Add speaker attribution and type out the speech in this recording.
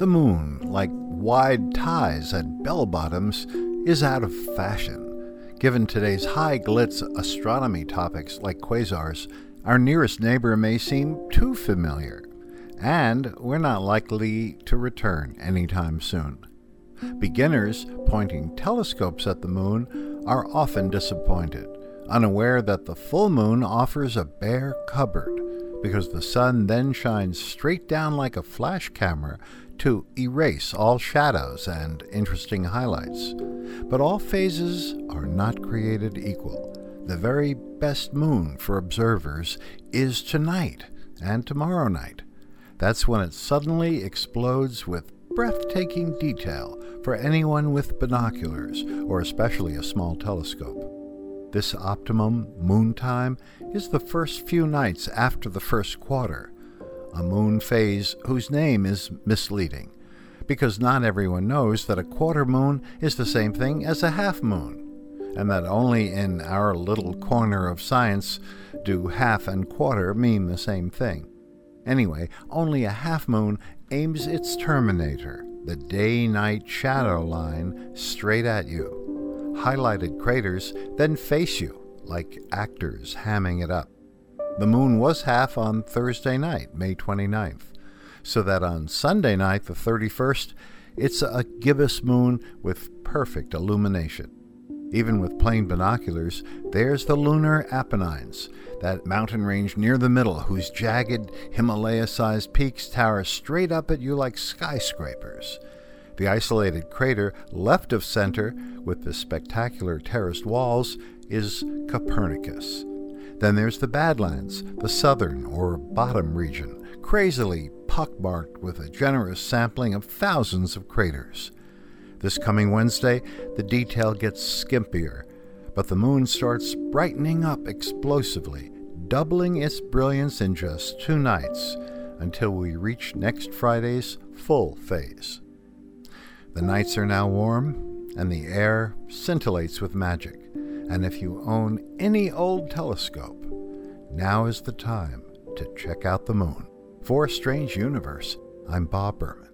Speaker 1: The moon, like wide ties at bell-bottoms, is out of fashion. Given today's high-glitz astronomy topics like quasars, our nearest neighbor may seem too familiar, and we're not likely to return anytime soon. Beginners pointing telescopes at the moon are often disappointed, unaware that the full moon offers a bare cupboard, because the sun then shines straight down like a flash camera to erase all shadows and interesting highlights. But all phases are not created equal. The very best moon for observers is tonight and tomorrow night. That's when it suddenly explodes with breathtaking detail for anyone with binoculars, or especially a small telescope. This optimum moon time is the first few nights after the first quarter, a moon phase whose name is misleading, because not everyone knows that a quarter moon is the same thing as a half moon, and that only in our little corner of science do half and quarter mean the same thing. Anyway, only a half moon aims its terminator, the day-night shadow line, straight at you. Highlighted craters then face you, like actors hamming it up. The moon was half on Thursday night, May 29th, so that on Sunday night, the 31st, it's a gibbous moon with perfect illumination. Even with plain binoculars, there's the lunar Apennines, that mountain range near the middle whose jagged Himalaya-sized peaks tower straight up at you like skyscrapers. The isolated crater left of center, with the spectacular terraced walls, is Copernicus. Then there's the Badlands, the southern or bottom region, crazily pockmarked with a generous sampling of thousands of craters. This coming Wednesday, the detail gets skimpier, but the moon starts brightening up explosively, doubling its brilliance in just 2 nights, until we reach next Friday's full phase. The nights are now warm, and the air scintillates with magic, and if you own any old telescope, now is the time to check out the moon. For Strange Universe, I'm Bob Berman.